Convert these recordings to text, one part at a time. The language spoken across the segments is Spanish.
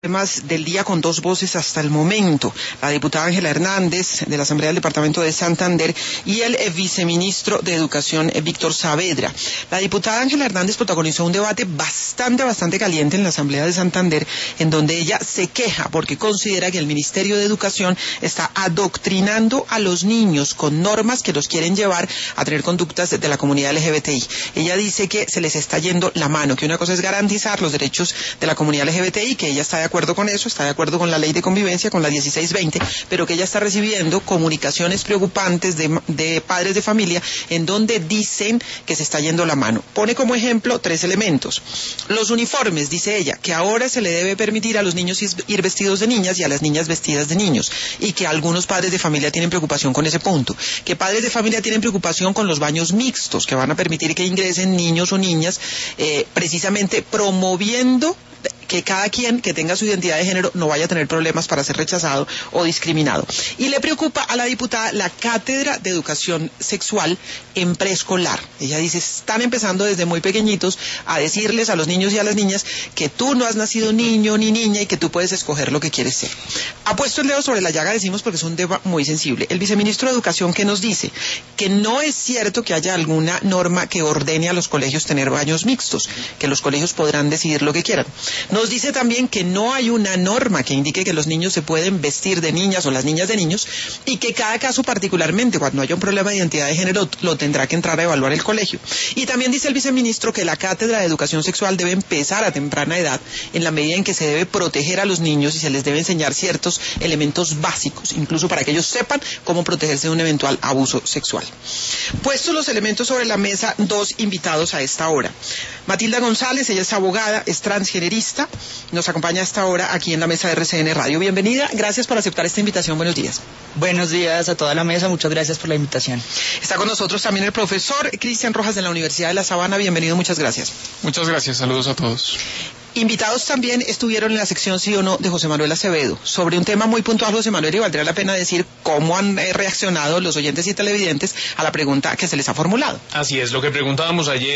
Temas del día con dos voces hasta el momento, la diputada Ángela Hernández de la Asamblea del Departamento de Santander y el viceministro de Educación Víctor Saavedra. La diputada Ángela Hernández protagonizó un debate bastante caliente en la Asamblea de Santander, en donde ella se queja porque considera que el Ministerio de Educación está adoctrinando a los niños con normas que los quieren llevar a tener conductas de la comunidad LGBTI. Ella dice que se les está yendo la mano, que una cosa es garantizar los derechos de la comunidad LGBTI, que ella está de acuerdo con eso, está de acuerdo con la ley de convivencia, con la 1620, pero que ella está recibiendo comunicaciones preocupantes de padres de familia en donde dicen que se está yendo la mano. Pone como ejemplo 3 elementos. Los uniformes, dice ella, que ahora se le debe permitir a los niños ir vestidos de niñas y a las niñas vestidas de niños, y que algunos padres de familia tienen preocupación con ese punto. Que padres de familia tienen preocupación con los baños mixtos, que van a permitir que ingresen niños o niñas, precisamente promoviendo que cada quien que tenga su identidad de género no vaya a tener problemas para ser rechazado o discriminado. Y le preocupa a la diputada la cátedra de educación sexual en preescolar. Ella dice, están empezando desde muy pequeñitos a decirles a los niños y a las niñas que tú no has nacido niño ni niña y que tú puedes escoger lo que quieres ser. Ha puesto el dedo sobre la llaga, decimos, porque es un tema muy sensible. El viceministro de Educación, que nos dice que no es cierto que haya alguna norma que ordene a los colegios tener baños mixtos, que los colegios podrán decidir lo que quieran. Nos dice también que no hay una norma que indique que los niños se pueden vestir de niñas o las niñas de niños, y que cada caso particularmente, cuando haya un problema de identidad de género, lo tendrá que entrar a evaluar el colegio. Y también dice el viceministro que la cátedra de educación sexual debe empezar a temprana edad, en la medida en que se debe proteger a los niños y se les debe enseñar ciertos elementos básicos, incluso para que ellos sepan cómo protegerse de un eventual abuso sexual. Puestos los elementos sobre la mesa, dos invitados a esta hora. Matilda González, ella es abogada, es transgenerista, nos acompaña a esta hora aquí en la mesa de RCN Radio. Bienvenida, gracias por aceptar esta invitación, buenos días. Buenos días a toda la mesa, muchas gracias por la invitación. Está con nosotros también el profesor Cristian Rojas de la Universidad de La Sabana, bienvenido, muchas gracias. Muchas gracias, saludos a todos. Invitados también estuvieron en la sección Sí o No de José Manuel Acevedo, sobre un tema muy puntual, José Manuel, y valdría la pena decir cómo han reaccionado los oyentes y televidentes a la pregunta que se les ha formulado. Así es, lo que preguntábamos ayer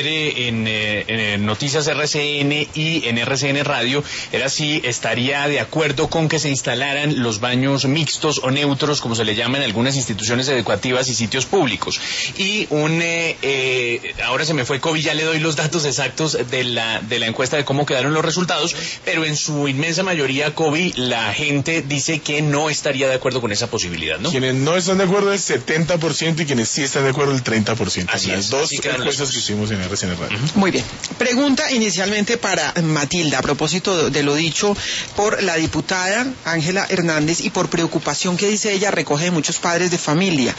en Noticias RCN y en RCN Radio era si estaría de acuerdo con que se instalaran los baños mixtos o neutros, como se le llama en algunas instituciones educativas y sitios públicos. Y ahora se me fue COVID, ya le doy los datos exactos de la encuesta de cómo quedaron los resultados, pero en su inmensa mayoría, Kobe, la gente dice que no estaría de acuerdo con esa posibilidad, ¿no? Quienes no están de acuerdo es 70% y quienes sí están de acuerdo el 30%. Así las es, dos así encuestas que hicimos en RCN Radio. Muy bien. Pregunta inicialmente para Matilda, a propósito de lo dicho por la diputada Ángela Hernández y por preocupación que dice ella recoge de muchos padres de familia.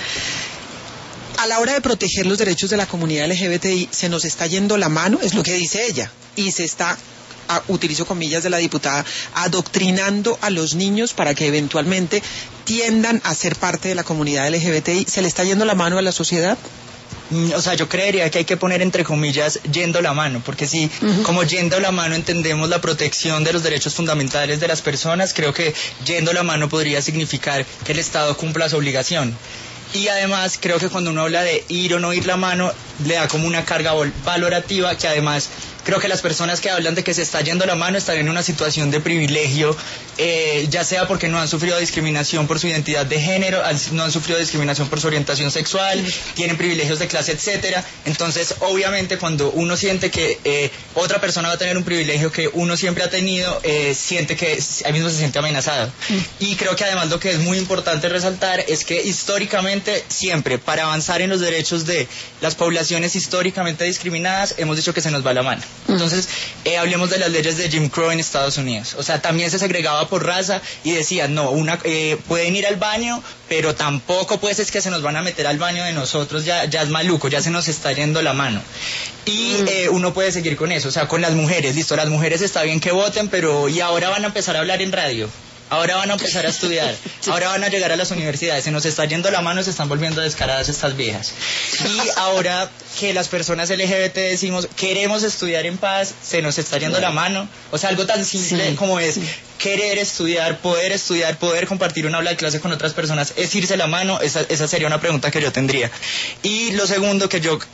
A la hora de proteger los derechos de la comunidad LGBTI, se nos está yendo la mano, es lo que dice ella, y se está, utilizo comillas de la diputada, adoctrinando a los niños para que eventualmente tiendan a ser parte de la comunidad LGBTI. ¿Se le está yendo la mano a la sociedad? O sea, yo creería que hay que poner entre comillas yendo la mano, porque si como yendo la mano entendemos la protección de los derechos fundamentales de las personas, creo que yendo la mano podría significar que el Estado cumpla su obligación. Y además creo que cuando uno habla de ir o no ir la mano, le da como una carga valorativa, que además creo que las personas que hablan de que se está yendo la mano están en una situación de privilegio, ya sea porque no han sufrido discriminación por su identidad de género, no han sufrido discriminación por su orientación sexual, tienen privilegios de clase, etcétera. Entonces, obviamente, cuando uno siente que otra persona va a tener un privilegio que uno siempre ha tenido, siente que él mismo se siente amenazado. Y creo que además lo que es muy importante resaltar es que históricamente, siempre, para avanzar en los derechos de las poblaciones históricamente discriminadas, hemos dicho que se nos va la mano. Entonces, hablemos de las leyes de Jim Crow en Estados Unidos. O sea, también se segregaba por raza y decían, no, pueden ir al baño, pero tampoco pues es que se nos van a meter al baño de nosotros, ya es maluco, ya se nos está yendo la mano. Y uno puede seguir con eso, o sea, con las mujeres, listo, las mujeres está bien que voten, pero ¿y ahora van a empezar a hablar en radio? Ahora van a empezar a estudiar, ahora van a llegar a las universidades, se nos está yendo la mano, se están volviendo descaradas estas viejas. Y ahora que las personas LGBT decimos, queremos estudiar en paz, se nos está yendo la mano. O sea, algo tan simple como es querer estudiar, poder compartir un aula de clase con otras personas, es irse la mano. Esa sería una pregunta que yo tendría. Y lo segundo que yo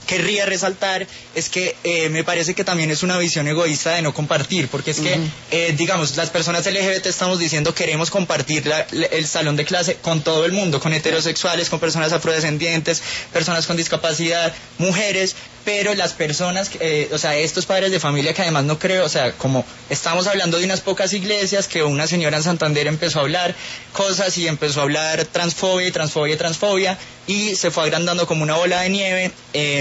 querría resaltar es que me parece que también es una visión egoísta de no compartir, porque es que, digamos, las personas LGBT estamos diciendo queremos compartir el salón de clase con todo el mundo, con heterosexuales, con personas afrodescendientes, personas con discapacidad, mujeres, pero las personas, o sea, estos padres de familia que además no creo, o sea, como estamos hablando de unas pocas iglesias, que una señora en Santander empezó a hablar cosas y empezó a hablar transfobia, y se fue agrandando como una bola de nieve.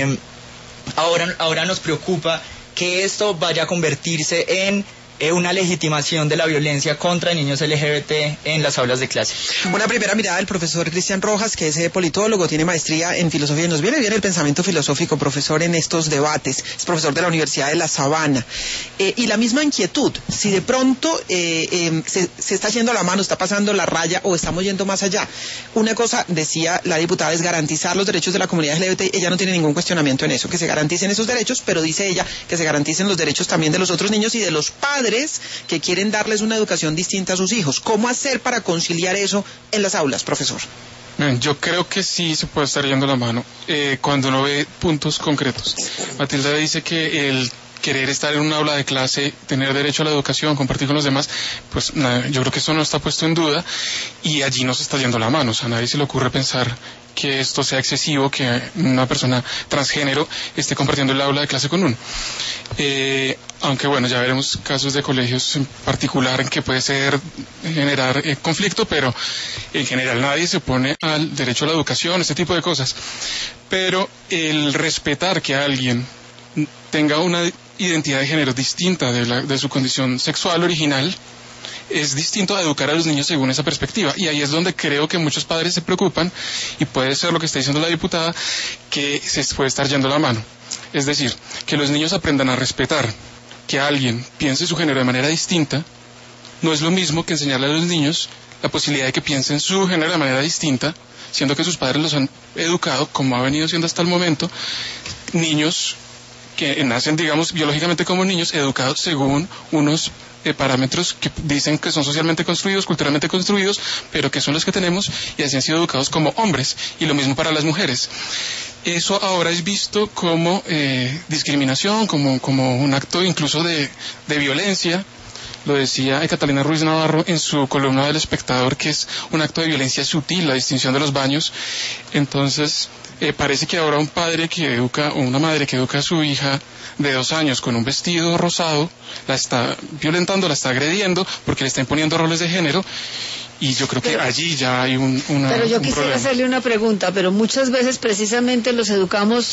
Ahora nos preocupa que esto vaya a convertirse en una legitimación de la violencia contra niños LGBT en las aulas de clase. Una primera mirada del profesor Cristian Rojas, que es politólogo, tiene maestría en filosofía, y nos viene bien el pensamiento filosófico, profesor en estos debates, es profesor de la Universidad de La Sabana. Y la misma inquietud, si de pronto se está yendo la mano, está pasando la raya o estamos yendo más allá. Una cosa, decía la diputada, es garantizar los derechos de la comunidad LGBT, ella no tiene ningún cuestionamiento en eso, que se garanticen esos derechos, pero dice ella que se garanticen los derechos también de los otros niños y de los padres que quieren darles una educación distinta a sus hijos. ¿Cómo hacer para conciliar eso en las aulas, profesor? Yo creo que sí se puede estar yendo la mano cuando uno ve puntos concretos. Matilda dice que el querer estar en un aula de clase, tener derecho a la educación, compartir con los demás, pues yo creo que eso no está puesto en duda y allí no se está yendo la mano. O sea, a nadie se le ocurre pensar que esto sea excesivo, que una persona transgénero esté compartiendo el aula de clase con uno. Aunque bueno, ya veremos casos de colegios en particular en que puede generar conflicto, pero en general nadie se opone al derecho a la educación, este tipo de cosas. Pero el respetar que alguien tenga una identidad de género distinta de su condición sexual original es distinto a educar a los niños según esa perspectiva, y ahí es donde creo que muchos padres se preocupan, y puede ser lo que está diciendo la diputada, que se puede estar yendo la mano. Es decir, que los niños aprendan a respetar que alguien piense su género de manera distinta. No es lo mismo que enseñarle a los niños la posibilidad de que piensen su género de manera distinta, siendo que sus padres los han educado, como ha venido siendo hasta el momento, niños que nacen, digamos, biológicamente como niños, educados según unos parámetros que dicen que son socialmente construidos, culturalmente construidos, pero que son los que tenemos, y así han sido educados como hombres, y lo mismo para las mujeres. Eso ahora es visto como discriminación, como un acto incluso de violencia. Lo decía Catalina Ruiz Navarro en su columna del Espectador, que es un acto de violencia sutil, la distinción de los baños. Entonces, parece que ahora un padre que educa, o una madre que educa a su hija de 2 años con un vestido rosado, la está violentando, la está agrediendo, porque le está imponiendo roles de género, y yo creo que allí ya hay un Pero yo quisiera hacerle una pregunta, pero muchas veces precisamente los educamos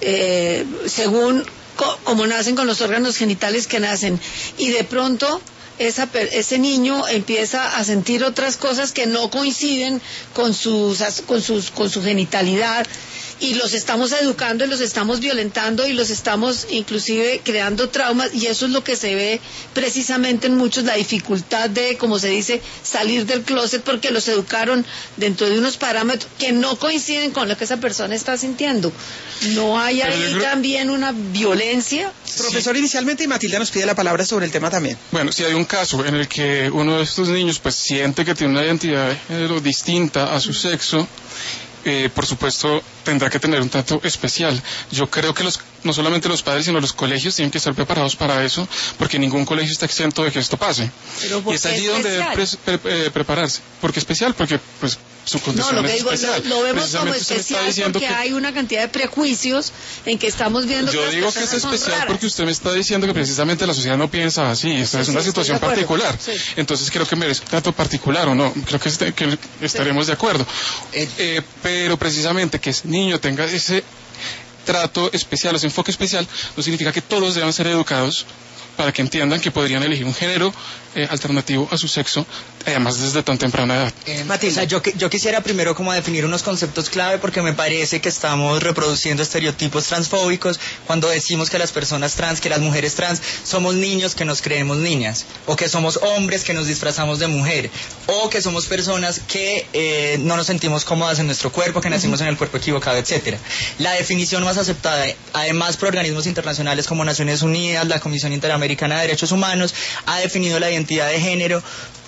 según como nacen, con los órganos genitales que nacen, y de pronto ese niño empieza a sentir otras cosas que no coinciden con su genitalidad, y los estamos educando y los estamos violentando y los estamos inclusive creando traumas, y eso es lo que se ve precisamente en muchos, la dificultad de, como se dice, salir del closet, porque los educaron dentro de unos parámetros que no coinciden con lo que esa persona está sintiendo. ¿No hay ahí también una violencia? Profesor, inicialmente, y Matilda nos pide la palabra sobre el tema también. Bueno, si hay un caso en el que uno de estos niños pues siente que tiene una identidad de género distinta a su sexo, por supuesto tendrá que tener un trato especial. Yo creo que no solamente los padres, sino los colegios tienen que estar preparados para eso, porque ningún colegio está exento de que esto pase. ¿Pero y es allí donde debe prepararse. ¿Por qué especial? Porque pues su condición es especial. Lo vemos como especial porque hay una cantidad de prejuicios en que estamos viendo. Yo digo que es especial porque usted me está diciendo que precisamente la sociedad no piensa así. Esta es una situación particular. Sí. Entonces creo que merece un trato particular, ¿o no? Creo que estaremos de acuerdo. Pero precisamente que ese niño tenga ese trato especial, ese enfoque especial, no significa que todos deban ser educados para que entiendan que podrían elegir un género alternativo a su sexo, además desde tan temprana edad. Matilda, yo quisiera primero como definir unos conceptos clave, porque me parece que estamos reproduciendo estereotipos transfóbicos cuando decimos que las personas trans, que las mujeres trans, somos niños que nos creemos niñas, o que somos hombres que nos disfrazamos de mujer, o que somos personas que no nos sentimos cómodas en nuestro cuerpo, que nacimos en el cuerpo equivocado, etcétera. La definición más aceptada, además por organismos internacionales como Naciones Unidas, la Comisión Interamericana de Derechos Humanos, ha definido la identidad de género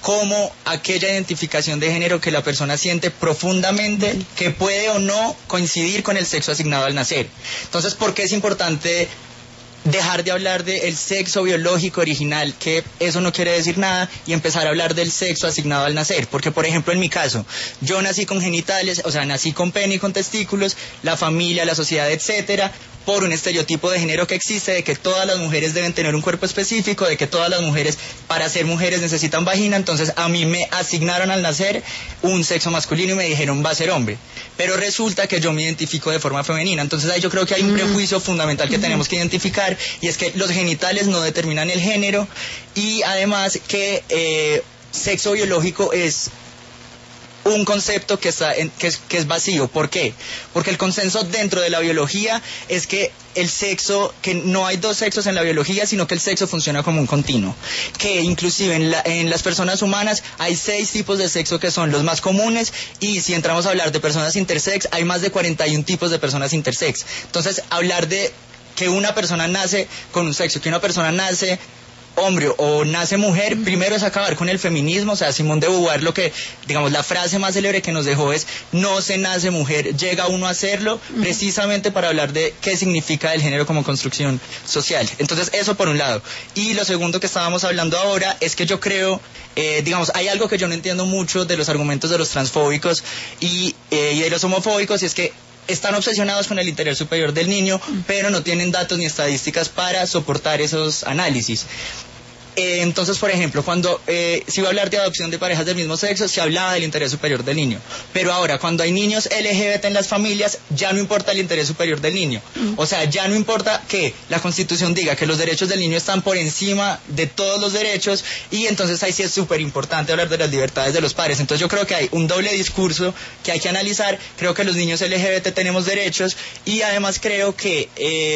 como aquella identificación de género que la persona siente profundamente, que puede o no coincidir con el sexo asignado al nacer. Entonces, ¿por qué es importante dejar de hablar del sexo biológico original, que eso no quiere decir nada, y empezar a hablar del sexo asignado al nacer? Porque, por ejemplo, en mi caso, yo nací con genitales, o sea, nací con pene y con testículos, la familia, la sociedad, etcétera, por un estereotipo de género que existe, de que todas las mujeres deben tener un cuerpo específico, de que todas las mujeres, para ser mujeres, necesitan vagina. Entonces a mí me asignaron al nacer un sexo masculino y me dijeron va a ser hombre, pero resulta que yo me identifico de forma femenina. Entonces ahí yo creo que hay un prejuicio fundamental que tenemos que identificar, y es que los genitales no determinan el género, y además que sexo biológico es un concepto que es vacío. ¿Por qué? Porque el consenso dentro de la biología es que el sexo, que no hay dos sexos en la biología, sino que el sexo funciona como un continuo, que inclusive en las personas humanas hay 6 tipos de sexo que son los más comunes, y si entramos a hablar de personas intersex, hay más de 41 tipos de personas intersex. Entonces, hablar de que una persona nace con un sexo, que una persona nace hombre o nace mujer, primero es acabar con el feminismo. O sea, Simone de Beauvoir, lo que, digamos, la frase más célebre que nos dejó es: no se nace mujer, llega uno a serlo, precisamente para hablar de qué significa el género como construcción social. Entonces, eso por un lado. Y lo segundo que estábamos hablando ahora es que yo creo, digamos, hay algo que yo no entiendo mucho de los argumentos de los transfóbicos y de los homofóbicos, y es que están obsesionados con el interés superior del niño, pero no tienen datos ni estadísticas para soportar esos análisis. Entonces, por ejemplo, cuando se iba a hablar de adopción de parejas del mismo sexo, se hablaba del interés superior del niño. Pero ahora, cuando hay niños LGBT en las familias, ya no importa el interés superior del niño. O sea, ya no importa que la Constitución diga que los derechos del niño están por encima de todos los derechos, y entonces ahí sí es súper importante hablar de las libertades de los padres. Entonces yo creo que hay un doble discurso que hay que analizar. Creo que los niños LGBT tenemos derechos, y además creo que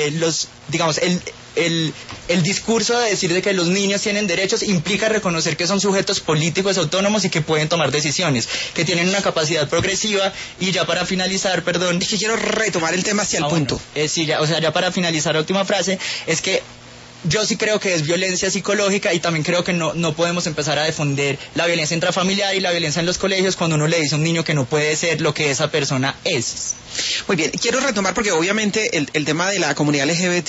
el discurso de decir de que los niños tienen derechos implica reconocer que son sujetos políticos autónomos y que pueden tomar decisiones, que tienen una capacidad progresiva. Y ya para finalizar, perdón, es que quiero retomar el tema hacia el punto. Sí, ya para finalizar, la última frase es que yo sí creo que es violencia psicológica, y también creo que no podemos empezar a defender la violencia intrafamiliar y la violencia en los colegios cuando uno le dice a un niño que no puede ser lo que esa persona es. Muy bien, quiero retomar porque obviamente el tema de la comunidad LGBT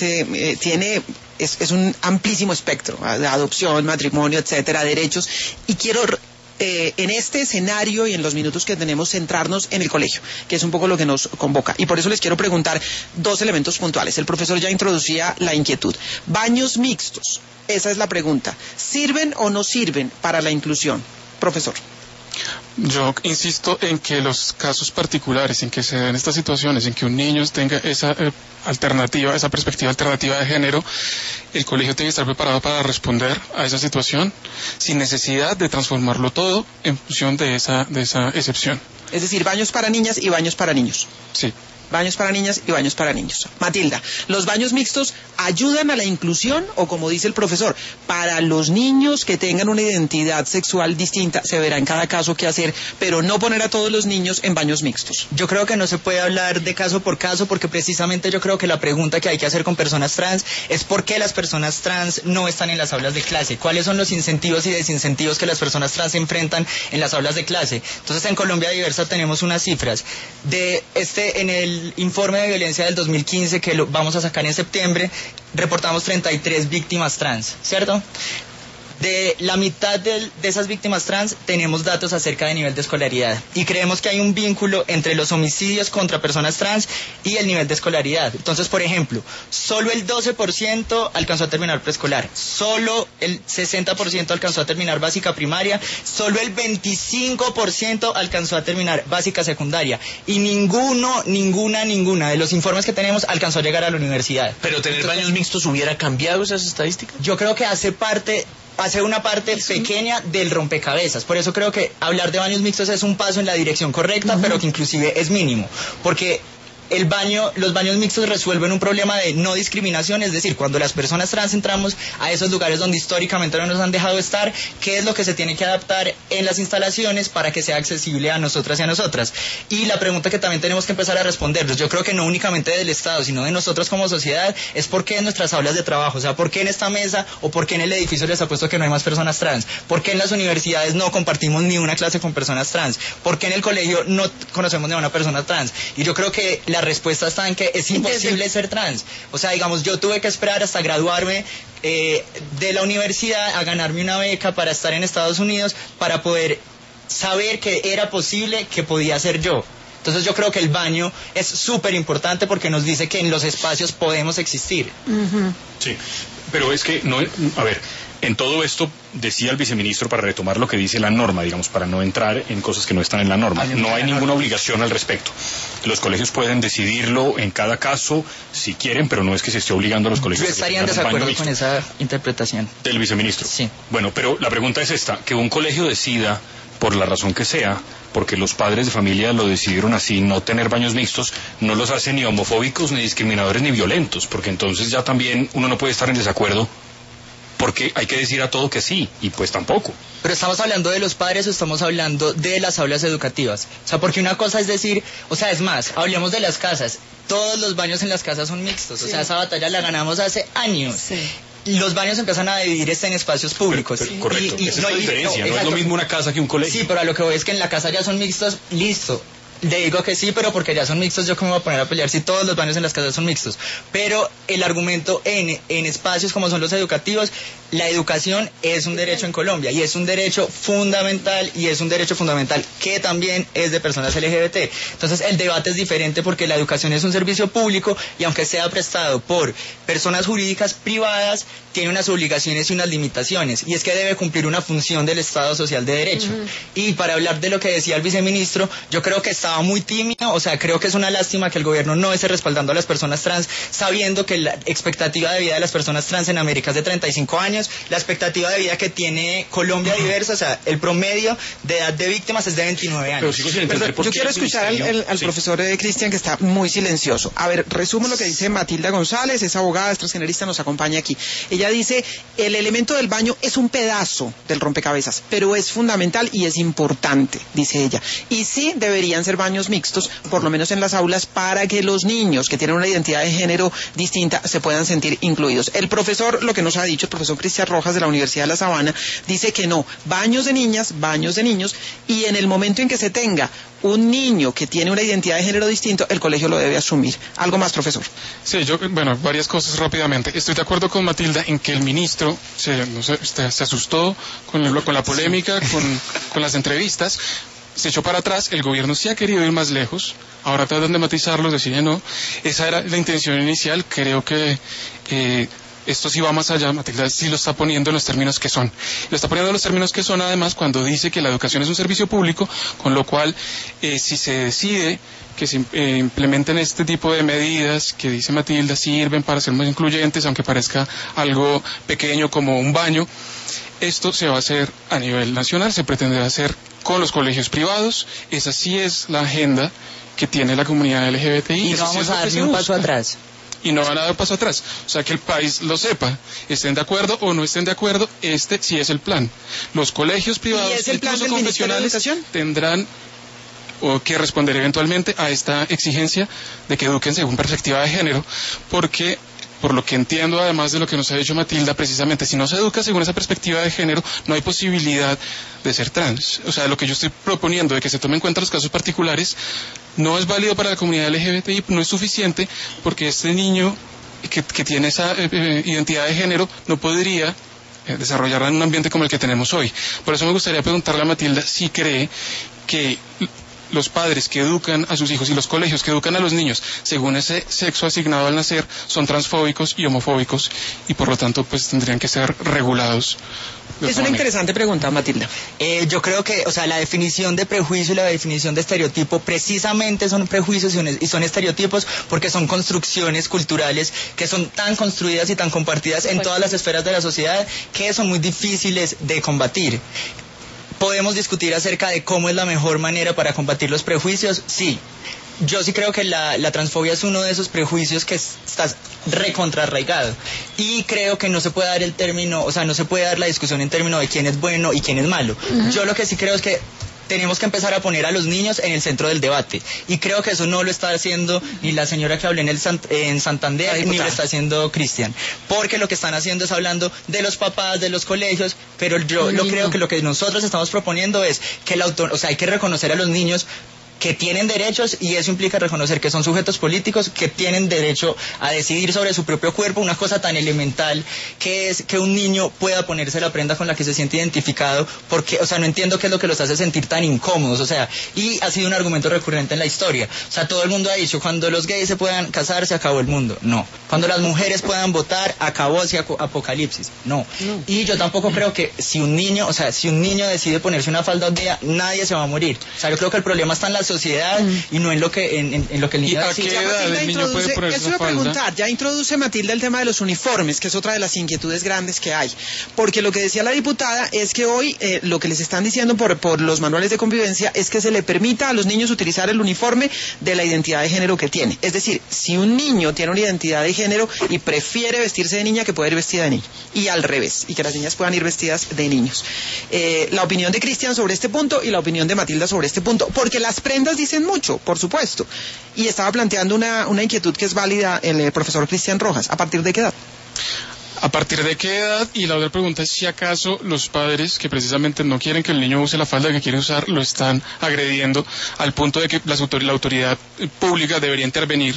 es un amplísimo espectro, de adopción, matrimonio, etcétera, derechos, y quiero en este escenario y en los minutos que tenemos centrarnos en el colegio, que es un poco lo que nos convoca. Y por eso les quiero preguntar 2 elementos puntuales. El profesor ya introducía la inquietud. Baños mixtos, esa es la pregunta. ¿Sirven o no sirven para la inclusión? Profesor. Yo insisto en que los casos particulares en que se den estas situaciones, en que un niño tenga esa alternativa, esa perspectiva alternativa de género, el colegio tiene que estar preparado para responder a esa situación sin necesidad de transformarlo todo en función de esa excepción. Es decir, baños para niñas y baños para niños. Sí. Baños para niñas y baños para niños. Matilda, ¿los baños mixtos ayudan a la inclusión o, como dice el profesor, para los niños que tengan una identidad sexual distinta se verá en cada caso qué hacer, pero no poner a todos los niños en baños mixtos? Yo creo que no se puede hablar de caso por caso, porque precisamente yo creo que la pregunta que hay que hacer con personas trans es por qué las personas trans no están en las aulas de clase, cuáles son los incentivos y desincentivos que las personas trans enfrentan en las aulas de clase. Entonces, en Colombia Diversa tenemos unas cifras en el informe de violencia del 2015, que lo vamos a sacar en septiembre, reportamos 33 víctimas trans, ¿cierto? De la mitad de esas víctimas trans tenemos datos acerca de nivel de escolaridad, y creemos que hay un vínculo entre los homicidios contra personas trans y el nivel de escolaridad. Entonces, por ejemplo, solo el 12% alcanzó a terminar preescolar, solo el 60% alcanzó a terminar básica primaria, solo el 25% alcanzó a terminar básica secundaria, y ninguna de los informes que tenemos alcanzó a llegar a la universidad. ¿Pero tener baños mixtos hubiera cambiado esas estadísticas? Yo creo que hace una parte pequeña del rompecabezas. Por eso creo que hablar de baños mixtos es un paso en la dirección correcta, pero que inclusive es mínimo, porque los baños mixtos resuelven un problema de no discriminación, es decir, cuando las personas trans entramos a esos lugares donde históricamente no nos han dejado estar, ¿qué es lo que se tiene que adaptar en las instalaciones para que sea accesible a nosotras y a nosotras? Y la pregunta que también tenemos que empezar a respondernos, yo creo que no únicamente del Estado, sino de nosotros como sociedad, es por qué en nuestras aulas de trabajo, o sea, por qué en esta mesa o por qué en el edificio les apuesto que no hay más personas trans, por qué en las universidades no compartimos ni una clase con personas trans, por qué en el colegio no conocemos ni a una persona trans. Y yo creo que la respuesta está en que es imposible ser trans. O sea, digamos, yo tuve que esperar hasta graduarme de la universidad a ganarme una beca para estar en Estados Unidos para poder saber que era posible, que podía ser yo. Entonces yo creo que el baño es súper importante porque nos dice que en los espacios podemos existir. Sí, pero es que, no, a ver, en todo esto decía el viceministro, para retomar lo que dice la norma, digamos, para no entrar en cosas que no están en la norma, no hay ninguna obligación al respecto. Los colegios pueden decidirlo en cada caso si quieren, pero no es que se esté obligando a los colegios. Yo estaría en desacuerdo con esa interpretación. Del viceministro. Sí. Bueno, pero la pregunta es esta, que un colegio decida, por la razón que sea, porque los padres de familia lo decidieron así, no tener baños mixtos, no los hace ni homofóbicos, ni discriminadores, ni violentos, porque entonces ya también uno no puede estar en desacuerdo, porque hay que decir a todo que sí, y pues tampoco. Pero ¿estamos hablando de los padres o estamos hablando de las aulas educativas? O sea, porque una cosa es decir, o sea, es más, hablemos de las casas. Todos los baños en las casas son mixtos, sí. O sea, esa batalla la ganamos hace años. Sí. Los baños empiezan a dividirse en espacios públicos. Pero, correcto, esa es la diferencia, no es lo mismo una casa que un colegio. Sí, pero a lo que voy es que en la casa ya son mixtos, listo. Le digo que sí, pero porque ya son mixtos, yo cómo me voy a poner a pelear si todos los baños en las casas son mixtos. Pero el argumento en espacios como son los educativos, la educación es un derecho en Colombia y es un derecho fundamental que también es de personas LGBT. Entonces el debate es diferente porque la educación es un servicio público y aunque sea prestado por personas jurídicas privadas, tiene unas obligaciones y unas limitaciones, y es que debe cumplir una función del Estado Social de Derecho. Y para hablar de lo que decía el viceministro, yo creo que estaba muy tímido, o sea, creo que es una lástima que el gobierno no esté respaldando a las personas trans, sabiendo que la expectativa de vida de las personas trans en América es de 35 años, la expectativa de vida que tiene Colombia diversa, o sea, el promedio de edad de víctimas es de 29 años. Yo quiero escuchar al profesor Cristian, que está muy silencioso. A ver, resumo lo que dice Matilda González, es abogada, es transgenerista, nos acompaña aquí. Ella dice, el elemento del baño es un pedazo del rompecabezas, pero es fundamental y es importante, dice ella. Y sí deberían ser baños mixtos, por lo menos en las aulas, para que los niños que tienen una identidad de género distinta se puedan sentir incluidos. El profesor, lo que nos ha dicho, el profesor Cristian Rojas de la Universidad de La Sabana, dice que no, baños de niñas, baños de niños, y en el momento en que se tenga un niño que tiene una identidad de género distinto, el colegio lo debe asumir. ¿Algo más, profesor? Sí, varias cosas rápidamente. Estoy de acuerdo con Matilda en que el ministro se asustó con la polémica, con las entrevistas, se echó para atrás. El gobierno sí ha querido ir más lejos, ahora tratan de matizarlo, deciden no. Esa era la intención inicial. Creo que esto sí va más allá. Matilda sí lo está poniendo en los términos que son. Lo está poniendo en los términos que son, además, cuando dice que la educación es un servicio público, con lo cual, si se decide que se implementen este tipo de medidas que dice Matilda, sirven para ser más incluyentes, aunque parezca algo pequeño como un baño, esto se va a hacer a nivel nacional, se pretenderá hacer con los colegios privados. Esa sí es la agenda que tiene la comunidad LGBTI. Y no vamos a dar ni un paso atrás. Y no van a dar paso atrás. O sea, que el país lo sepa, estén de acuerdo o no estén de acuerdo, este sí es el plan. Los colegios privados, incluso confesionales, tendrán que responder eventualmente a esta exigencia de que eduquen según perspectiva de género, porque, por lo que entiendo, además de lo que nos ha dicho Matilda, precisamente, si no se educa según esa perspectiva de género, no hay posibilidad de ser trans. O sea, lo que yo estoy proponiendo de que se tomen en cuenta los casos particulares no es válido para la comunidad LGBTI, no es suficiente, porque este niño que tiene esa identidad de género no podría desarrollarla en un ambiente como el que tenemos hoy. Por eso me gustaría preguntarle a Matilda si cree que los padres que educan a sus hijos y los colegios que educan a los niños según ese sexo asignado al nacer son transfóbicos y homofóbicos, y por lo tanto pues tendrían que ser regulados. Es una interesante pregunta, Matilda. Yo creo que, o sea, la definición de prejuicio y la definición de estereotipo precisamente son prejuicios y son estereotipos porque son construcciones culturales que son tan construidas y tan compartidas en todas las esferas de la sociedad que son muy difíciles de combatir. ¿Podemos discutir acerca de cómo es la mejor manera para combatir los prejuicios? Sí. yo sí creo que la transfobia es uno de esos prejuicios que estás recontrarraigado, y creo que no se puede dar el término, o sea, no se puede dar la discusión en términos de quién es bueno y quién es malo. Yo lo que sí creo es que tenemos que empezar a poner a los niños en el centro del debate, y creo que eso no lo está haciendo ni la señora que habló en Santander, ni lo está haciendo Cristian, porque lo que están haciendo es hablando de los papás, de los colegios, pero yo creo que lo que nosotros estamos proponiendo es que o sea, hay que reconocer a los niños que tienen derechos, y eso implica reconocer que son sujetos políticos, que tienen derecho a decidir sobre su propio cuerpo, una cosa tan elemental que es que un niño pueda ponerse la prenda con la que se siente identificado, porque, o sea, no entiendo qué es lo que los hace sentir tan incómodos, o sea, y ha sido un argumento recurrente en la historia, o sea, todo el mundo ha dicho, cuando los gays se puedan casar, se acabó el mundo, no, cuando las mujeres puedan votar, acabó ese apocalipsis, no, y yo tampoco creo que si un niño decide ponerse una falda un día, nadie se va a morir, o sea, yo creo que el problema está en la sociedad y no en lo que en lo que el niño decide. ¿A qué edad el niño puede ponerse eso iba a preguntar, ya introduce Matilda el tema de los uniformes, que es otra de las inquietudes grandes que hay, porque lo que decía la diputada es que hoy lo que les están diciendo por los manuales de convivencia es que se le permita a los niños utilizar el uniforme de la identidad de género que tiene, es decir, si un niño tiene una identidad de género y prefiere vestirse de niña, que puede ir vestida de niño, y al revés, y que las niñas puedan ir vestidas de niños. La opinión de Cristian sobre este punto y la opinión de Matilda sobre este punto, porque las prendas dicen mucho, por supuesto, y estaba planteando una inquietud que es válida el profesor Cristian Rojas. ¿A partir de qué edad? ¿A partir de qué edad? Y la otra pregunta es si acaso los padres que precisamente no quieren que el niño use la falda que quiere usar lo están agrediendo al punto de que la autoridad pública debería intervenir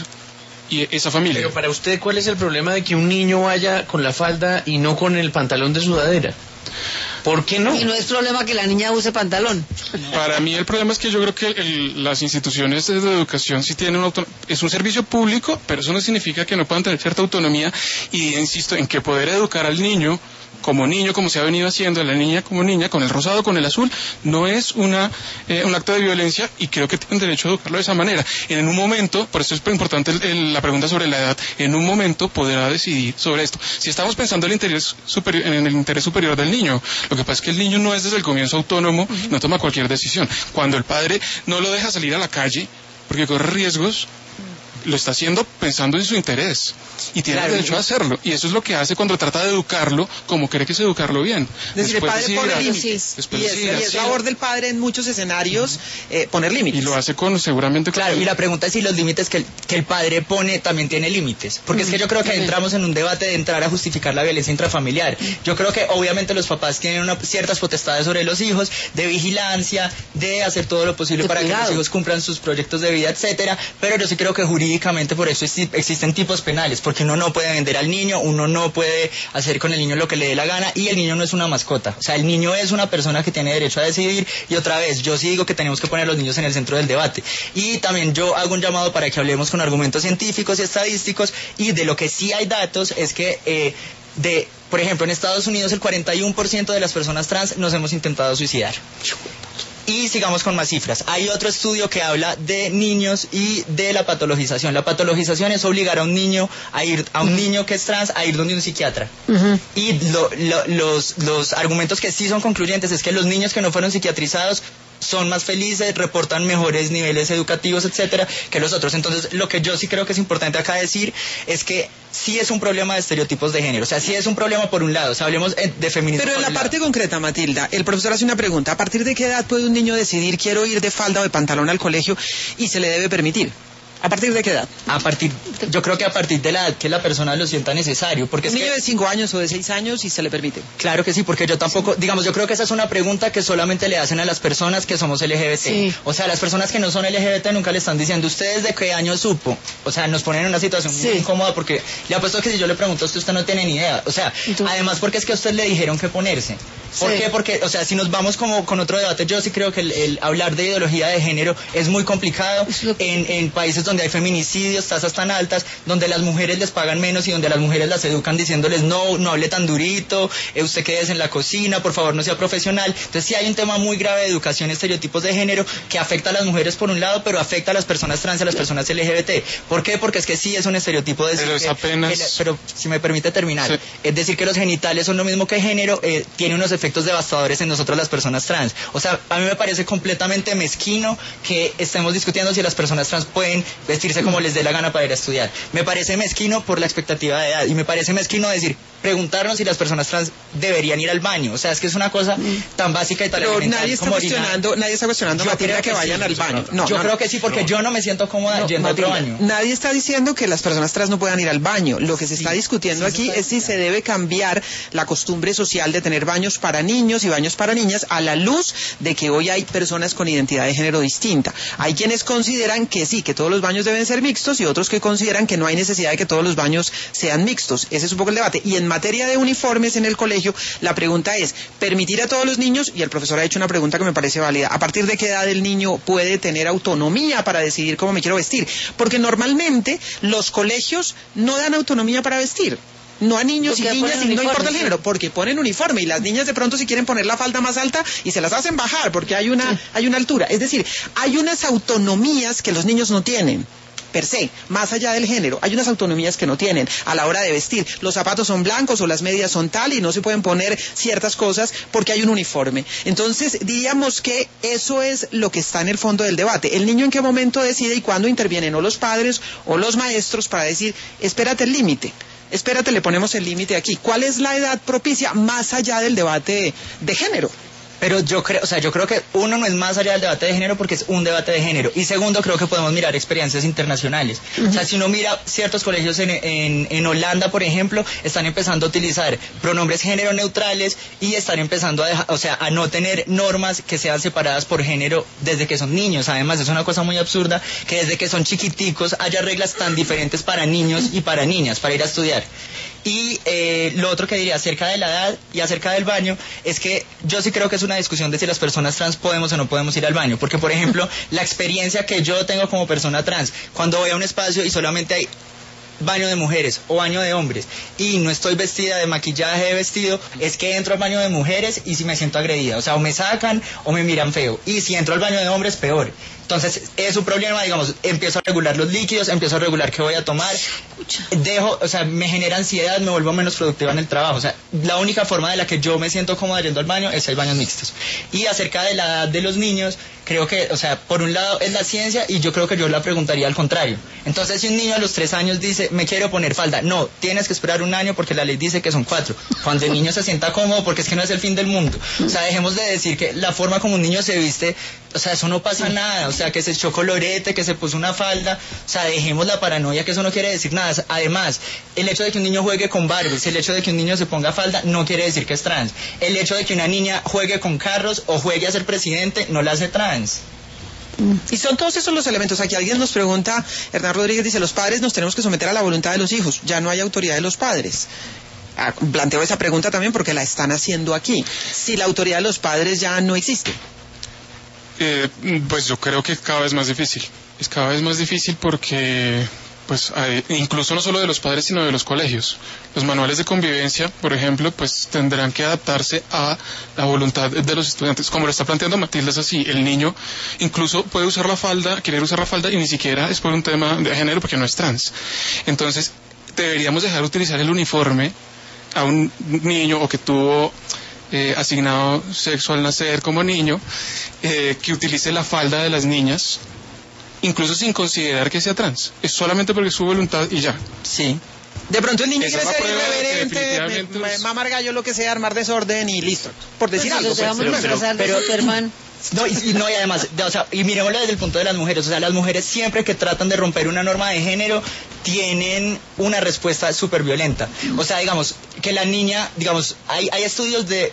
y esa familia. Pero para usted, ¿cuál es el problema de que un niño vaya con la falda y no con el pantalón de sudadera? ¿Por qué no? Y no es problema que la niña use pantalón. Para mí el problema es que yo creo que las instituciones de educación sí tienen es un servicio público, pero eso no significa que no puedan tener cierta autonomía, y insisto en que poder educar al niño, como se ha venido haciendo, a la niña como niña, con el rosado, con el azul, no es un acto de violencia, y creo que tienen derecho a educarlo de esa manera. En un momento, por eso es importante la pregunta sobre la edad, en un momento podrá decidir sobre esto. Si estamos pensando en el interés superior del niño, lo que pasa es que el niño no es desde el comienzo autónomo, no toma cualquier decisión. Cuando el padre no lo deja salir a la calle, porque corre riesgos, lo está haciendo pensando en su interés, y tiene el derecho a hacerlo, y eso es lo que hace cuando trata de educarlo como cree que es educarlo bien. Es decir, el padre pone límites, y es labor del padre en muchos escenarios poner límites. Y lo hace seguramente claro, y la pregunta es si los límites que el padre pone también tiene límites, porque es que yo creo que entramos en un debate de entrar a justificar la violencia intrafamiliar. Yo creo que obviamente los papás tienen ciertas potestades sobre los hijos, de vigilancia, de hacer todo lo posible para que los hijos cumplan sus proyectos de vida, etcétera, pero yo sí creo que jurídicamente por eso existen tipos penales, porque uno no puede vender al niño, uno no puede hacer con el niño lo que le dé la gana, y el niño no es una mascota, o sea, el niño es una persona que tiene derecho a decidir, y otra vez, yo sí digo que tenemos que poner a los niños en el centro del debate, y también yo hago un llamado para que hablemos con argumentos científicos y estadísticos, y de lo que sí hay datos es que por ejemplo, en Estados Unidos el 41% de las personas trans nos hemos intentado suicidar. Y sigamos con más cifras. Hay otro estudio que habla de niños y de la patologización. La patologización es obligar a un niño que es trans a ir donde un psiquiatra. Y los argumentos que sí son concluyentes es que los niños que no fueron psiquiatrizados son más felices, reportan mejores niveles educativos, etcétera, que los otros. Entonces, lo que yo sí creo que es importante acá decir es que sí es un problema de estereotipos de género. O sea, sí es un problema por un lado. O sea, hablemos de feminismo. Pero en la parte concreta, Matilda, el profesor hace una pregunta. ¿A partir de qué edad puede un niño decidir quiero ir de falda o de pantalón al colegio y se le debe permitir? ¿A partir de qué edad? Yo creo que a partir de la edad que la persona lo sienta necesario. Porque un niño de 5 años o de 6 años y se le permite. Claro que sí, porque yo tampoco, digamos, yo creo que esa es una pregunta que solamente le hacen a las personas que somos LGBT. Sí. O sea, las personas que no son LGBT nunca le están diciendo, ¿ustedes de qué año supo? O sea, nos ponen en una situación muy incómoda, porque le apuesto que si yo le pregunto a usted no tiene ni idea. O sea, además porque es que a usted le dijeron qué ponerse. ¿Por qué? Porque, o sea, si nos vamos como con otro debate, yo sí creo que el hablar de ideología de género es muy complicado en países donde hay feminicidios, tasas tan altas, donde las mujeres les pagan menos y donde las mujeres las educan diciéndoles no hable tan durito, usted quédese en la cocina, por favor no sea profesional. Entonces sí hay un tema muy grave de educación, estereotipos de género, que afecta a las mujeres por un lado, pero afecta a las personas trans, a las personas LGBT. ¿Por qué? Porque es que sí es un estereotipo decir pero es apenas... pero si me permite terminar, sí. Es decir que los genitales son lo mismo que género, tiene unos efectos devastadores en nosotros las personas trans. O sea, a mí me parece completamente mezquino que estemos discutiendo si las personas trans pueden vestirse como les dé la gana para ir a estudiar. Me parece mezquino por la expectativa de edad, y me parece mezquino preguntarnos si las personas trans deberían ir al baño. O sea, es que es una cosa tan básica y tan elemental. Nadie está cuestionando Matilda, que vayan al baño. Yo creo que sí, porque yo no me siento cómoda yendo a otro baño. Nadie está diciendo que las personas trans no puedan ir al baño. Lo que se está discutiendo aquí es si se debe cambiar la costumbre social de tener baños para niños y baños para niñas, a la luz de que hoy hay personas con identidad de género distinta. Hay quienes consideran que sí, que todos los baños deben ser mixtos, y otros que consideran que no hay necesidad de que todos los baños sean mixtos. Ese es un poco el debate. Y en materia de uniformes en el colegio, la pregunta es, ¿permitir a todos los niños? Y el profesor ha hecho una pregunta que me parece válida. ¿A partir de qué edad el niño puede tener autonomía para decidir cómo me quiero vestir? Porque normalmente los colegios no dan autonomía para vestir. No a niños y niñas, y no importa el género, porque ponen uniforme, y las niñas de pronto si quieren poner la falda más alta y se las hacen bajar porque hay una altura. Es decir, hay unas autonomías que los niños no tienen per se, más allá del género. Hay unas autonomías que no tienen a la hora de vestir. Los zapatos son blancos o las medias son tal, y no se pueden poner ciertas cosas porque hay un uniforme. Entonces, diríamos que eso es lo que está en el fondo del debate. El niño en qué momento decide y cuándo intervienen o los padres o los maestros para decir, espérate el límite. Espérate, le ponemos el límite aquí. ¿Cuál es la edad propicia más allá del debate de género? Pero yo creo que uno no es más allá del debate de género porque es un debate de género. Y segundo, creo que podemos mirar experiencias internacionales. O sea, si uno mira ciertos colegios en Holanda, por ejemplo, están empezando a utilizar pronombres género neutrales y están empezando a no tener normas que sean separadas por género desde que son niños. Además, es una cosa muy absurda que desde que son chiquiticos haya reglas tan diferentes para niños y para niñas para ir a estudiar. Y lo otro que diría acerca de la edad y acerca del baño es que yo sí creo que es una discusión de si las personas trans podemos o no podemos ir al baño. Porque, por ejemplo, la experiencia que yo tengo como persona trans, cuando voy a un espacio y solamente hay baño de mujeres o baño de hombres y no estoy vestida de maquillaje de vestido, es que entro al baño de mujeres y si me siento agredida. O sea, o me sacan o me miran feo. Y si entro al baño de hombres, peor. Entonces, es un problema, digamos, empiezo a regular los líquidos, empiezo a regular qué voy a tomar, me genera ansiedad, me vuelvo menos productiva en el trabajo. O sea, la única forma de la que yo me siento cómoda yendo al baño es si hay baños mixtos. Y acerca de la edad de los niños, creo que, por un lado es la ciencia y yo creo que yo la preguntaría al contrario. Entonces, si un niño a los 3 años dice, me quiero poner falda, no, tienes que esperar 1 año porque la ley dice que son 4. Cuando el niño se sienta cómodo, porque es que no es el fin del mundo. O sea, dejemos de decir que la forma como un niño se viste, o sea, eso no pasa nada. O sea, que se echó colorete, que se puso una falda, o sea, dejemos la paranoia, que eso no quiere decir nada. Además, el hecho de que un niño juegue con Barbies, el hecho de que un niño se ponga falda, no quiere decir que es trans. El hecho de que una niña juegue con carros o juegue a ser presidente, no la hace trans. Y son todos esos los elementos. Aquí alguien nos pregunta, Hernán Rodríguez dice, los padres nos tenemos que someter a la voluntad de los hijos, ya no hay autoridad de los padres. Planteo esa pregunta también porque la están haciendo aquí. Si la autoridad de los padres ya no existe. Pues yo creo que es cada vez más difícil. Es cada vez más difícil porque, pues, incluso no solo de los padres, sino de los colegios. Los manuales de convivencia, por ejemplo, pues tendrán que adaptarse a la voluntad de los estudiantes. Como lo está planteando Matilda, es así. El niño incluso puede usar la falda, querer usar la falda, y ni siquiera es por un tema de género, porque no es trans. Entonces, deberíamos dejar de utilizar el uniforme a un niño o que tuvo asignado sexo al nacer como niño, que utilice la falda de las niñas, incluso sin considerar que sea trans. Es solamente porque es su voluntad y ya. Sí. De pronto el niño Esa quiere es ser la prueba irreverente, mamar gallo, lo que sea, armar desorden y listo. Por decir algo. Pero Superman. Y además, y miremoslo desde el punto de las mujeres. O sea, las mujeres siempre que tratan de romper una norma de género tienen una respuesta súper violenta. O sea, digamos, que la niña, digamos, hay estudios de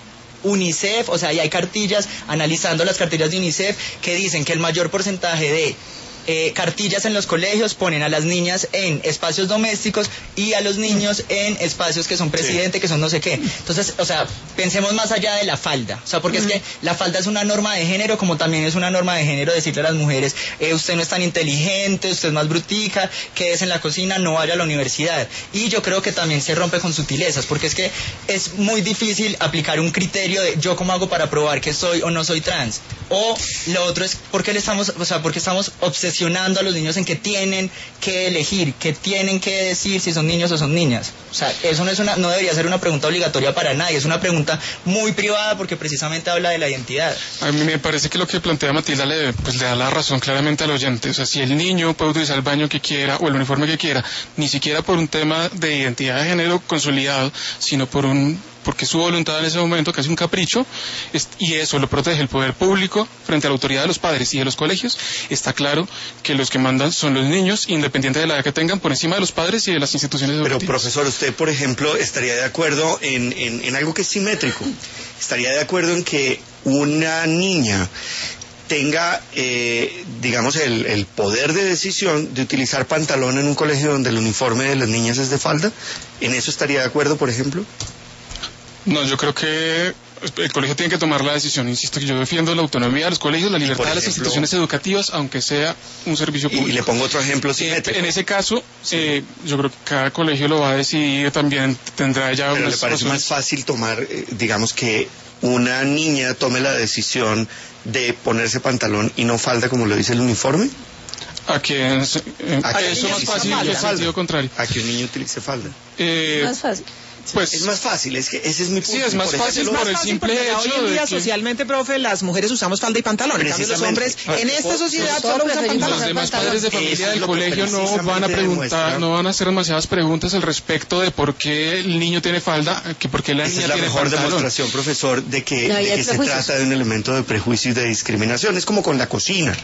UNICEF, o sea, y hay cartillas, analizando las cartillas de UNICEF, que dicen que el mayor porcentaje de cartillas en los colegios, ponen a las niñas en espacios domésticos y a los niños en espacios que son presidente, que son no sé qué. Entonces, o sea, pensemos más allá de la falda, o sea, porque es que la falda es una norma de género, como también es una norma de género decirle a las mujeres, usted no es tan inteligente, usted es más brutica, quédese en la cocina, no vaya a la universidad. Y yo creo que también se rompe con sutilezas, porque es que es muy difícil aplicar un criterio de yo cómo hago para probar que soy o no soy trans. O lo otro es porque estamos obsesionando a los niños en que tienen que elegir, que tienen que decir si son niños o son niñas. O sea, eso no debería ser una pregunta obligatoria para nadie, es una pregunta muy privada porque precisamente habla de la identidad. A mí me parece que lo que plantea Matilda le da la razón claramente al oyente. O sea, si el niño puede utilizar el baño que quiera o el uniforme que quiera, ni siquiera por un tema de identidad de género consolidado, sino porque su voluntad en ese momento, que es un capricho, y eso lo protege el poder público frente a la autoridad de los padres y de los colegios, está claro que los que mandan son los niños, independiente de la edad que tengan, por encima de los padres y de las instituciones educativas. Pero, profesor, usted, por ejemplo, estaría de acuerdo en algo que es simétrico. Estaría de acuerdo en que una niña tenga, digamos, el poder de decisión de utilizar pantalón en un colegio donde el uniforme de las niñas es de falda. ¿En eso estaría de acuerdo, por ejemplo? No, yo creo que el colegio tiene que tomar la decisión. Insisto que yo defiendo la autonomía de los colegios, la libertad de las instituciones educativas, aunque sea un servicio público. Y le pongo otro ejemplo simétrico. En ese caso, yo creo que cada colegio lo va a decidir, también tendrá ya Pero ¿le parece más fácil tomar, digamos, que una niña tome la decisión de ponerse pantalón y no falda, como lo dice el uniforme? A que eso más fácil, en el sentido contrario. A que un niño utilice falda. Más fácil. Pues, es más fácil, es que ese es mi punto. Sí, es más fácil por el simple hecho hoy en día, de que socialmente, profe, las mujeres usamos falda y pantalón. En cambio, los hombres, en esta sociedad, solo usan pantalón. Los demás padres de familia del colegio no van a preguntar, no van a hacer demasiadas preguntas al respecto de por qué el niño tiene falda, que por qué la niña tiene pantalón. Esa es la mejor demostración, profesor, de que se trata de un elemento de prejuicio y de discriminación. Es como con la cocina.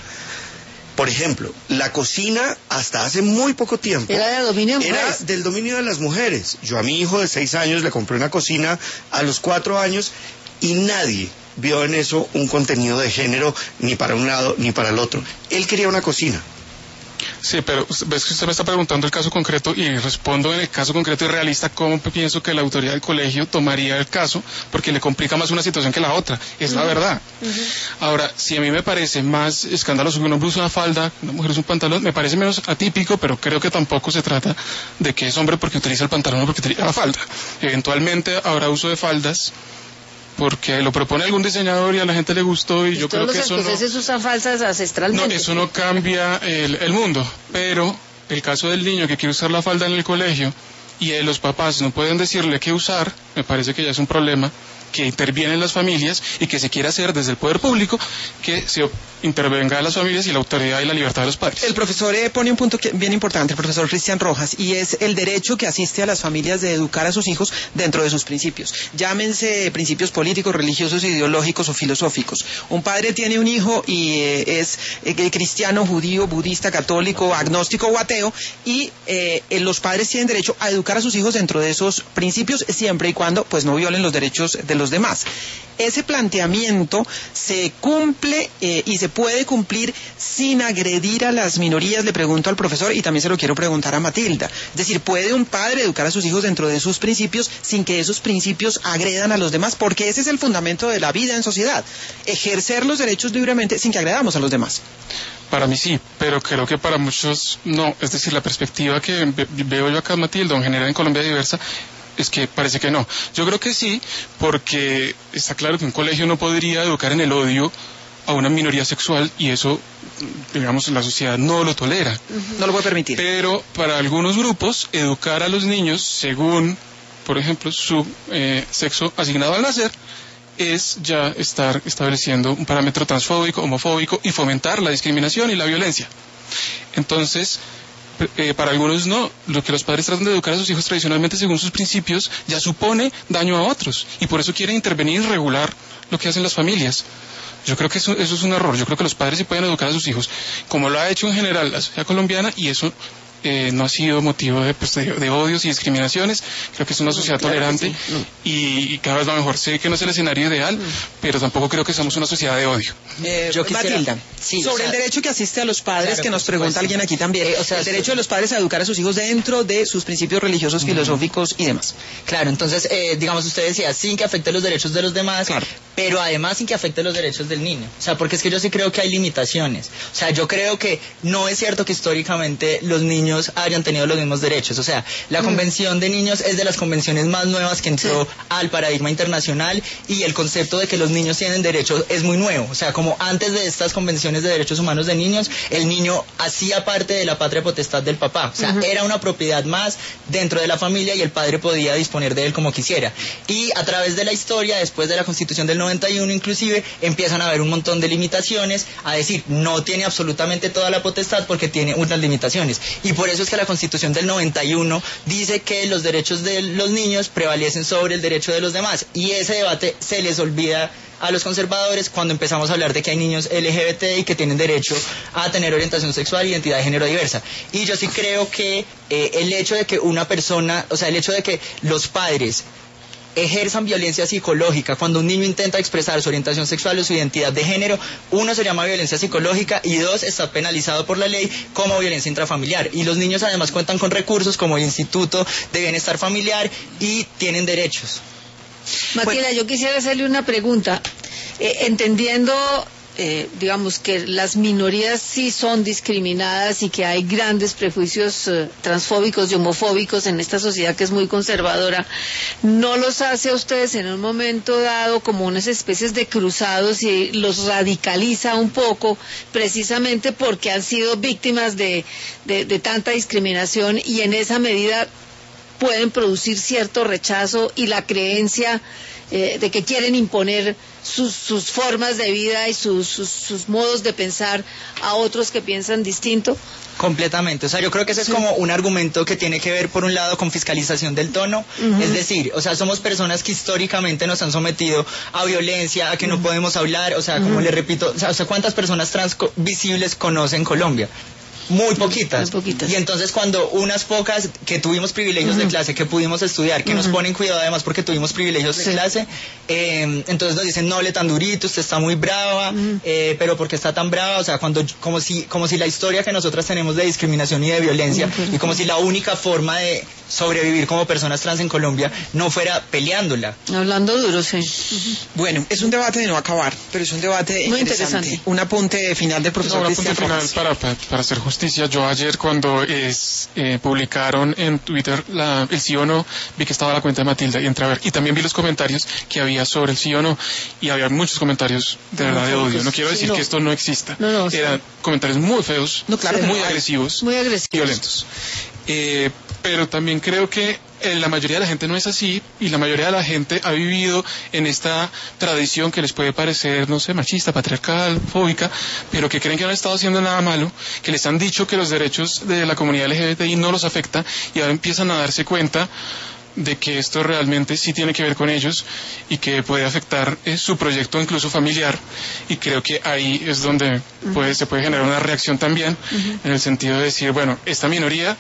Por ejemplo, la cocina hasta hace muy poco tiempo era del dominio de las mujeres. Yo a mi hijo de 6 años le compré una cocina a los 4 años y nadie vio en eso un contenido de género ni para un lado ni para el otro. Él quería una cocina. Sí, pero ves que usted me está preguntando el caso concreto y respondo en el caso concreto y realista cómo pienso que la autoridad del colegio tomaría el caso, porque le complica más una situación que la otra, es la verdad. Ahora, si a mí me parece más escandaloso que un hombre usa una falda, una mujer usa un pantalón, me parece menos atípico, pero creo que tampoco se trata de que es hombre porque utiliza el pantalón o porque utiliza la falda. Eventualmente habrá uso de faldas porque lo propone algún diseñador y a la gente le gustó y yo creo que eso no... Todos los escoceses usan falsas ancestralmente. No, eso no cambia el mundo, pero el caso del niño que quiere usar la falda en el colegio y los papás no pueden decirle qué usar, me parece que ya es un problema que intervienen las familias y que se quiere hacer desde el poder público que se intervenga a las familias y la autoridad y la libertad de los padres. El profesor pone un punto bien importante, el profesor Cristian Rojas, y es el derecho que asiste a las familias de educar a sus hijos dentro de sus principios. Llámense principios políticos, religiosos, ideológicos o filosóficos. Un padre tiene un hijo y es cristiano, judío, budista, católico, agnóstico o ateo, y los padres tienen derecho a educar a sus hijos dentro de esos principios siempre y cuando pues no violen los derechos de los demás. Ese planteamiento se cumple y se puede cumplir sin agredir a las minorías, le pregunto al profesor, y también se lo quiero preguntar a Matilda. Es decir, ¿puede un padre educar a sus hijos dentro de sus principios sin que esos principios agredan a los demás? Porque ese es el fundamento de la vida en sociedad, ejercer los derechos libremente sin que agredamos a los demás. Para mí sí, pero creo que para muchos no. Es decir, la perspectiva que veo yo acá, Matilda, en general en Colombia diversa, es que parece que no. Yo creo que sí, porque está claro que un colegio no podría educar en el odio a una minoría sexual y eso, digamos, la sociedad no lo tolera. No lo puede permitir. Pero para algunos grupos, educar a los niños según, por ejemplo, su sexo asignado al nacer, es ya estar estableciendo un parámetro transfóbico, homofóbico y fomentar la discriminación y la violencia. Entonces, para algunos no, lo que los padres tratan de educar a sus hijos tradicionalmente según sus principios ya supone daño a otros y por eso quieren intervenir y regular lo que hacen las familias. Yo creo que eso es un error. Yo creo que los padres se pueden educar a sus hijos como lo ha hecho en general la sociedad colombiana y eso no ha sido motivo de odios y discriminaciones. Creo que es una sociedad tolerante y cada vez va mejor. Sé que no es el escenario ideal, pero tampoco creo que somos una sociedad de odio. Matilda, sobre el derecho que asiste a los padres, que nos pregunta alguien aquí también, el derecho de los padres a educar a sus hijos dentro de sus principios religiosos, filosóficos y demás. Claro, entonces, digamos, usted decía, sin que afecte los derechos de los demás, pero además sin que afecte los derechos del niño. O sea, porque es que yo sí creo que hay limitaciones. O sea, yo creo que no es cierto que históricamente los niños hayan tenido los mismos derechos. O sea, la Convención de Niños es de las convenciones más nuevas que entró al paradigma internacional, y el concepto de que los niños tienen derechos es muy nuevo. O sea, como antes de estas convenciones de derechos humanos de niños, el niño hacía parte de la patria potestad del papá. O sea, era una propiedad más dentro de la familia y el padre podía disponer de él como quisiera. Y a través de la historia, después de la Constitución del 91 inclusive, empiezan a haber un montón de limitaciones, a decir, no tiene absolutamente toda la potestad porque tiene unas limitaciones. Y por eso es que la Constitución del 91 dice que los derechos de los niños prevalecen sobre el derecho de los demás. Y ese debate se les olvida a los conservadores cuando empezamos a hablar de que hay niños LGBT y que tienen derecho a tener orientación sexual e identidad de género diversa. Y yo sí creo que el hecho de que una persona, o sea, el hecho de que los padres ejerzan violencia psicológica cuando un niño intenta expresar su orientación sexual o su identidad de género, uno, se llama violencia psicológica, y dos, está penalizado por la ley como violencia intrafamiliar. Y los niños además cuentan con recursos como el Instituto de Bienestar Familiar y tienen derechos. Matilda, yo quisiera hacerle una pregunta, entendiendo digamos que las minorías sí son discriminadas y que hay grandes prejuicios transfóbicos y homofóbicos en esta sociedad que es muy conservadora, ¿no los hace a ustedes en un momento dado como unas especies de cruzados y los radicaliza un poco precisamente porque han sido víctimas de tanta discriminación, y en esa medida pueden producir cierto rechazo y la creencia de que quieren imponer sus formas de vida y sus modos de pensar a otros que piensan distinto? Completamente, o sea, yo creo que ese es como un argumento que tiene que ver por un lado con fiscalización del tono, es decir, o sea, somos personas que históricamente nos han sometido a violencia, a que no podemos hablar, o sea, como le repito, o sea, ¿cuántas personas trans visibles conocen Colombia? Muy poquitas. Y entonces cuando unas pocas que tuvimos privilegios de clase, que pudimos estudiar, que nos ponen cuidado además porque tuvimos privilegios de clase, entonces nos dicen, no hable tan durito, usted está muy brava, pero ¿por qué está tan brava? O sea, como si la historia que nosotras tenemos de discriminación y de violencia, y como si la única forma de sobrevivir como personas trans en Colombia no fuera peleándola. Hablando duro, sí. Bueno, es un debate de no acabar, pero es un debate muy interesante. Un apunte final del profesor Cristian Rojas. Para hacer justicia. Yo ayer cuando publicaron en Twitter el sí o no, vi que estaba la cuenta de Matilda y entré a ver, y también vi los comentarios que había sobre el sí o no, y había muchos comentarios de verdad de odio. No quiero decir que esto no exista. Eran comentarios muy feos, muy agresivos, violentos. Pero también creo que la mayoría de la gente no es así, y la mayoría de la gente ha vivido en esta tradición que les puede parecer, no sé, machista, patriarcal, fóbica, pero que creen que no han estado haciendo nada malo, que les han dicho que los derechos de la comunidad LGBTI no los afecta, y ahora empiezan a darse cuenta de que esto realmente sí tiene que ver con ellos y que puede afectar su proyecto incluso familiar, y creo que ahí es donde se puede generar una reacción también, en el sentido de decir, bueno, esta minoría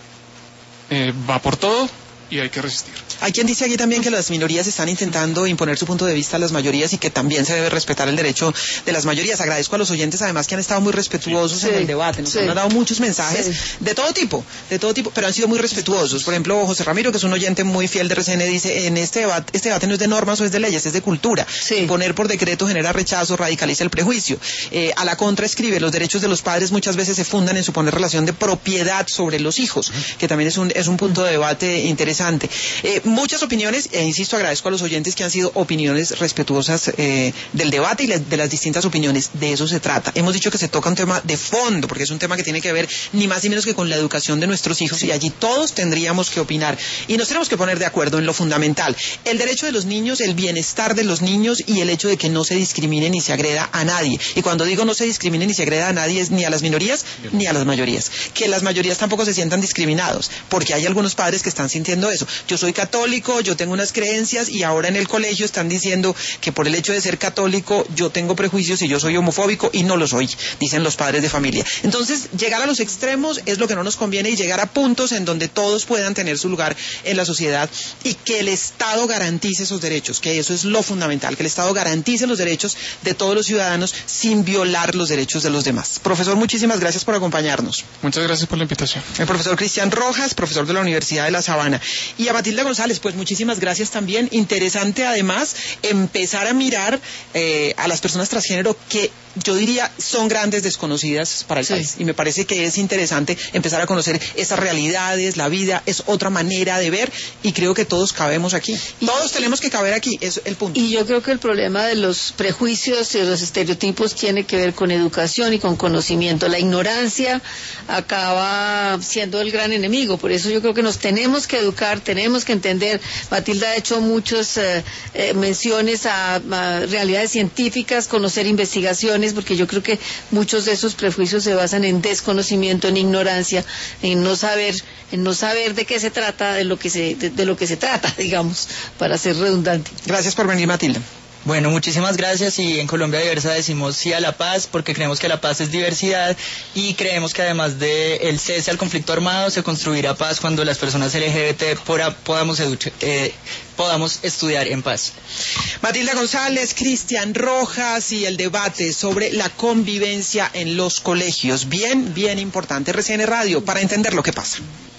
va por todo y hay que resistir. Hay quien dice aquí también que las minorías están intentando imponer su punto de vista a las mayorías y que también se debe respetar el derecho de las mayorías. Agradezco a los oyentes además que han estado muy respetuosos en el debate, nos han dado muchos mensajes de todo tipo, pero han sido muy respetuosos. Por ejemplo, José Ramiro, que es un oyente muy fiel de RCN, dice, en este debate no es de normas o es de leyes, es de cultura. Imponer por decreto genera rechazo, radicaliza el prejuicio. A la contra escribe, los derechos de los padres muchas veces se fundan en suponer relación de propiedad sobre los hijos, que también es un punto de debate interesante. Muchas opiniones, e insisto, agradezco a los oyentes que han sido opiniones respetuosas del debate y de las distintas opiniones. De eso se trata. Hemos dicho que se toca un tema de fondo, porque es un tema que tiene que ver ni más ni menos que con la educación de nuestros hijos, y allí todos tendríamos que opinar y nos tenemos que poner de acuerdo en lo fundamental: el derecho de los niños, el bienestar de los niños y el hecho de que no se discrimine ni se agreda a nadie. Y cuando digo no se discrimine ni se agreda a nadie, es ni a las minorías ni a las mayorías. Que las mayorías tampoco se sientan discriminados, porque hay algunos padres que están sintiendo eso. Yo soy católico, católico, yo tengo unas creencias, y ahora en el colegio están diciendo que por el hecho de ser católico yo tengo prejuicios y yo soy homofóbico, y no lo soy, dicen los padres de familia. Entonces, llegar a los extremos es lo que no nos conviene, y llegar a puntos en donde todos puedan tener su lugar en la sociedad y que el Estado garantice esos derechos, que eso es lo fundamental, que el Estado garantice los derechos de todos los ciudadanos sin violar los derechos de los demás. Profesor, muchísimas gracias por acompañarnos. Muchas gracias por la invitación. El profesor Cristian Rojas, profesor de la Universidad de La Sabana. Y a Matilda González, pues muchísimas gracias también. Interesante además empezar a mirar a las personas transgénero, que yo diría son grandes desconocidas para el país. Y me parece que es interesante empezar a conocer esas realidades, la vida es otra manera de ver, y creo que todos cabemos aquí. Todos tenemos que caber aquí, es el punto. Y yo creo que el problema de los prejuicios y de los estereotipos tiene que ver con educación y con conocimiento. La ignorancia acaba siendo el gran enemigo, por eso yo creo que nos tenemos que educar, tenemos que entender. Matilda ha hecho muchas menciones a realidades científicas, conocer investigaciones, porque yo creo que muchos de esos prejuicios se basan en desconocimiento, en ignorancia, en no saber de qué se trata, de lo que se trata, digamos, para ser redundante. Gracias por venir, Matilda. Bueno, muchísimas gracias, y en Colombia Diversa decimos sí a la paz, porque creemos que la paz es diversidad, y creemos que además del cese al conflicto armado se construirá paz cuando las personas LGBT podamos estudiar en paz. Matilda González, Cristian Rojas, y el debate sobre la convivencia en los colegios. Bien, bien importante. RCN Radio, para entender lo que pasa.